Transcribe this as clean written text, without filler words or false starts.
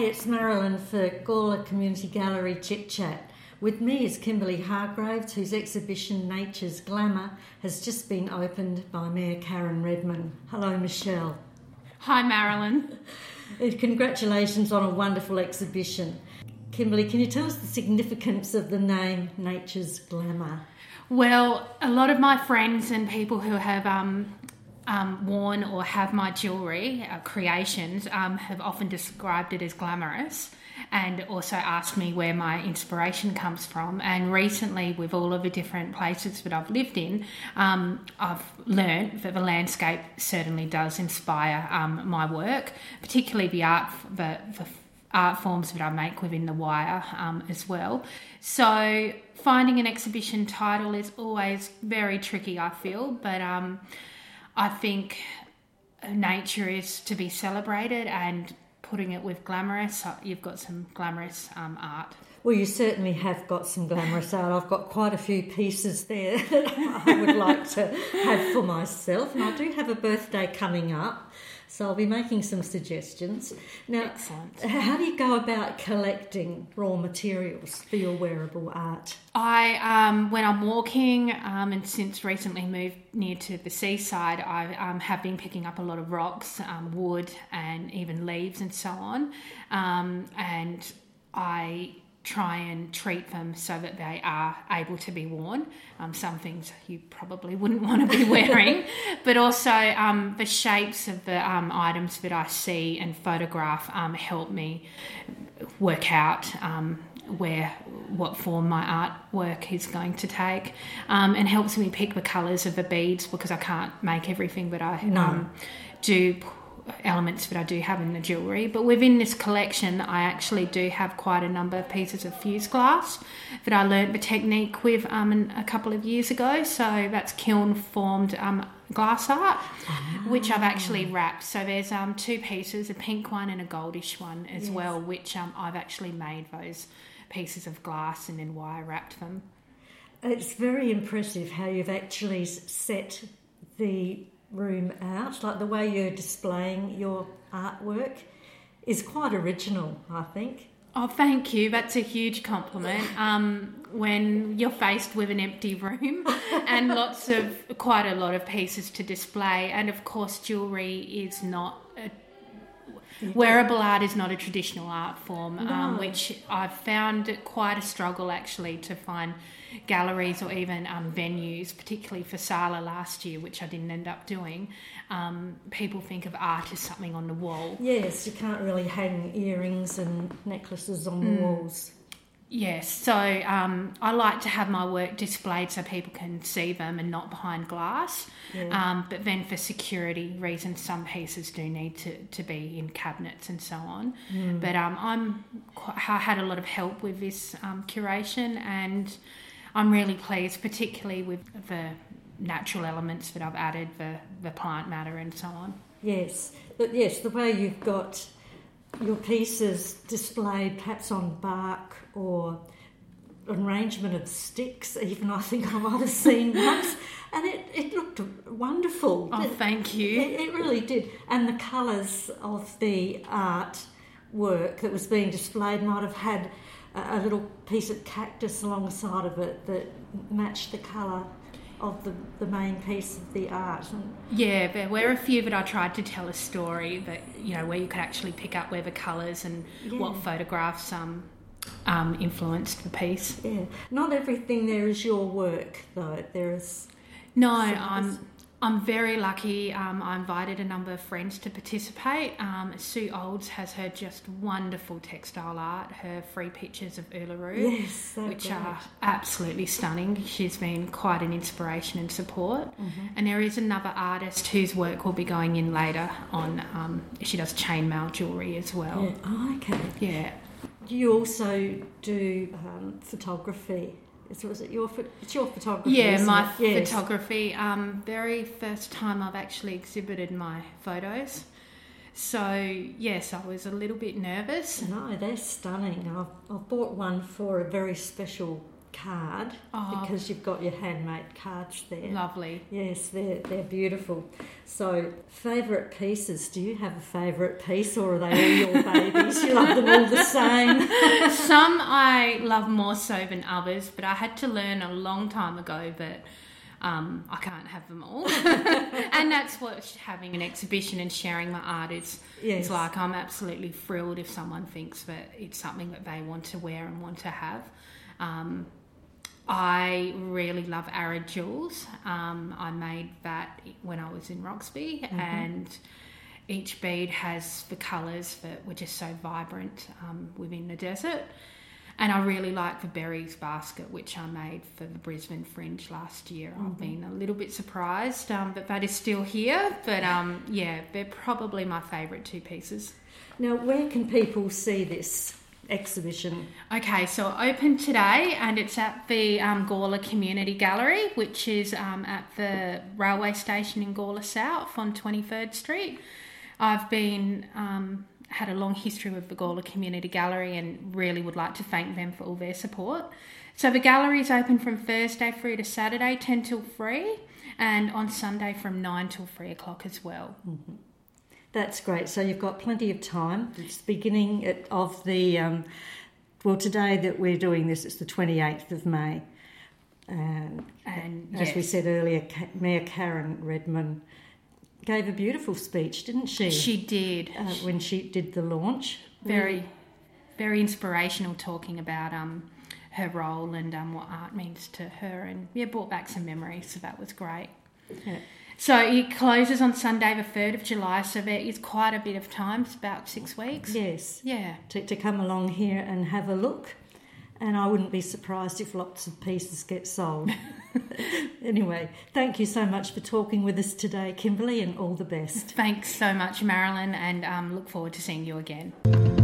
it's Marilyn for Gawler Community Gallery Chit Chat. With me is Kimberly Hargraves, whose exhibition Nature's Glamour has just been opened by Mayor Karen Redman. Hello, Michelle. Hi, Marilyn. Congratulations on a wonderful exhibition. Kimberly, can you tell us the significance of the name Nature's Glamour? Well, a lot of my friends and people who have worn or have my jewellery creations have often described it as glamorous, and also asked me where my inspiration comes from. And recently, with all of the different places that I've lived in, I've learnt that the landscape certainly does inspire my work, particularly the art forms that I make within the wire as well. So finding an exhibition title is always very tricky, I feel, but I think nature is to be celebrated, and putting it with glamorous, you've got some glamorous art. Well, you certainly have got some glamorous art. I've got quite a few pieces there that I would like to have for myself, and I do have a birthday coming up, so I'll be making some suggestions. Now, excellent. How do you go about collecting raw materials for your wearable art? When I'm walking, and since recently moved near to the seaside, I have been picking up a lot of rocks, wood, and even leaves and so on, and I try and treat them so that they are able to be worn. Some things you probably wouldn't want to be wearing, but also the shapes of the items that I see and photograph help me work out what form my artwork is going to take, and helps me pick the colours of the beads, because I can't make everything that I do, elements that I do have in the jewellery. But within this collection, I actually do have quite a number of pieces of fused glass that I learnt the technique with a couple of years ago. So that's kiln formed glass art, which I've actually wrapped. So there's two pieces, a pink one and a goldish one as well, which I've actually made those pieces of glass and then wire wrapped them. It's very impressive how you've actually set the room out, like the way you're displaying your artwork is quite original, I think. Oh, thank you. That's a huge compliment. When you're faced with an empty room and quite a lot of pieces to display, and of course jewellery is not wearable art is not a traditional art form, which I've found quite a struggle actually to find galleries or even venues, particularly for Sala last year, which I didn't end up doing. People think of art as something on the wall. Yes, you can't really hang earrings and necklaces on the walls. Yes, so I like to have my work displayed so people can see them and not behind glass. Yeah. But then for security reasons, some pieces do need to be in cabinets and so on. But I had a lot of help with this curation, and I'm really pleased, particularly with the natural elements that I've added, the plant matter and so on. Yes, but yes, the way you've got your pieces displayed perhaps on bark or arrangement of sticks, even I think I might have seen once, and it looked wonderful. Oh, thank you. It really did. And the colours of the artwork that was being displayed might have had a little piece of cactus alongside of it that matched the colour of the main piece of the art. Yeah, there were a few that I tried to tell a story that, where you could actually pick up where the colours and what photographs influenced the piece. Yeah, not everything there is your work though. There is I'm very lucky. I invited a number of friends to participate. Sue Olds has her just wonderful textile art, her free pictures of Uluru, which are absolutely stunning. She's been quite an inspiration and support. And there is another artist whose work will be going in later on. She does chainmail jewellery as well. Yeah. Oh, okay. Yeah. You also do photography. So it's your photography? Yeah, my photography. Very first time I've actually exhibited my photos. So, yes, I was a little bit nervous. No, they're stunning. I've bought one for a very special card because you've got your handmade cards there. Lovely. Yes, they're beautiful. So, favourite pieces. Do you have a favourite piece, or are they all your babies? You love them all the same? Some I love more so than others, but I had to learn a long time ago that I can't have them all. And that's what having an exhibition and sharing my art is. Yes. It's like I'm absolutely thrilled if someone thinks that it's something that they want to wear and want to have. I really love Arid Jewels. I made that when I was in Roxby, and each bead has the colours that were just so vibrant within the desert. And I really like the berries basket, which I made for the Brisbane Fringe last year. I've been a little bit surprised that is still here. But, yeah, they're probably my favourite two pieces. Now, where can people see this exhibition? Okay, so open today, and it's at the Gawler Community Gallery, which is at the railway station in Gawler South on 23rd Street. I've been... had a long history with the Gawler Community Gallery and really would like to thank them for all their support. So the gallery is open from Thursday through to Saturday, 10 till 3, and on Sunday from 9 till 3 o'clock as well. Mm-hmm. That's great. So you've got plenty of time. It's the beginning of the... today that we're doing this, it's the 28th of May. And as we said earlier, Mayor Karen Redmond gave a beautiful speech, didn't she? She did. When she did the launch. Very, very inspirational, talking about her role and what art means to her, and brought back some memories, so that was great. Yeah. So it closes on Sunday the 3rd of July, so there is quite a bit of time. It's about 6 weeks. Yes. Yeah. To come along here and have a look. And I wouldn't be surprised if lots of pieces get sold. Anyway, thank you so much for talking with us today, Kimberly, and all the best. Thanks so much, Marilyn, and look forward to seeing you again.